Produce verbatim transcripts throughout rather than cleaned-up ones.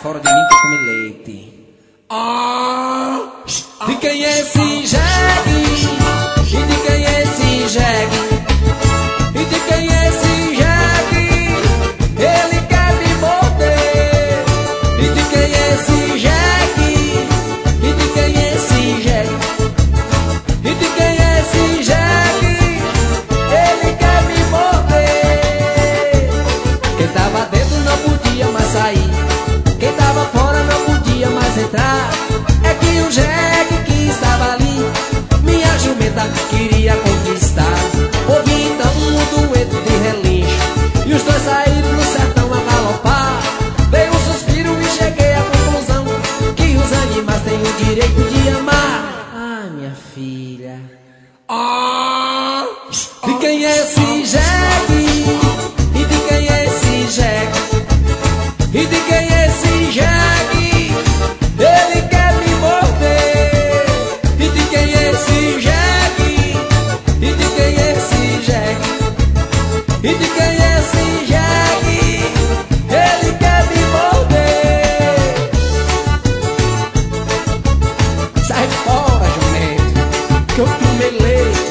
fora de mim que eu comi leite. Ah, de quem é esse jegue? E de quem é esse jegue? E de quem é esse jegue? Ele quer me morder. E de quem é esse jegue? E de quem é esse jegue? E de quem é esse jegue? Ele quer me morder. Quem tava dentro não podia mais sair, quem tava fora não podia mais entrar. É que o jegue que estava ali, minha jumenta queria conquistar. Ouvi então um dueto de relincho, e os dois saíram no sertão a galopar. Dei um suspiro e cheguei à conclusão que os animais têm o direito de amar. Ah, minha filha. Ah, de quem é esse jegue? E de quem é esse jegue? E de quem é esse jegue? Ele quer me morder. E de quem é esse jegue? E de quem é esse jegue? E de quem é esse jegue? Ele quer me morder. Sai fora, jumento, que eu tomei leite.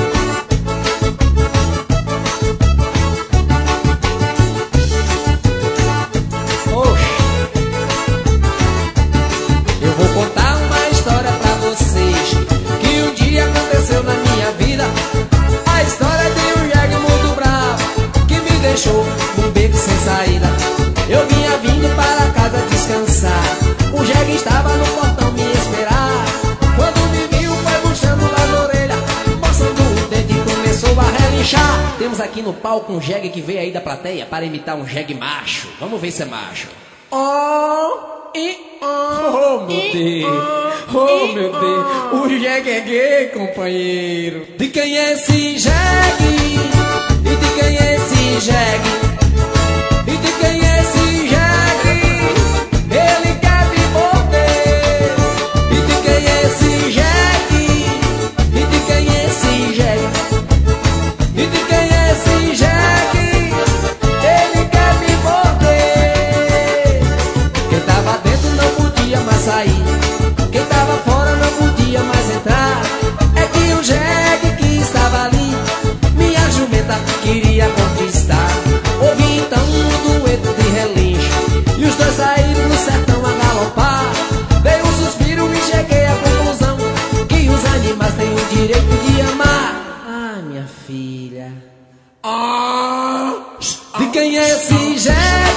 Um beco sem saída, eu vinha vindo para casa descansar. O jegue estava no portão me esperar. Quando me viu foi puxando as orelhas, mostrando o dente e começou a relinchar. Temos aqui no palco um jegue que veio aí da plateia para imitar um jegue macho. Vamos ver se é macho. Oh, e oh, oh meu Deus, oh meu Deus, o jegue é gay, companheiro. De quem é esse jegue? E de quem é esse jegue? E de quem é esse jegue? Ele quer me morder. E de quem é esse jegue? E de quem é esse jegue? E de quem é esse jegue? Ele quer me morder. Quem tava dentro não podia mais sair, quem tava fora não podia mais entrar. É que o jegue que estava ali, minha jumenta queria conquistar. Ouvi então um dueto de relincho, e os dois saíram no sertão a galopar. Dei um suspiro e cheguei à conclusão que os animais têm o direito de amar. Ah, minha filha. Ah, de quem é esse jegue?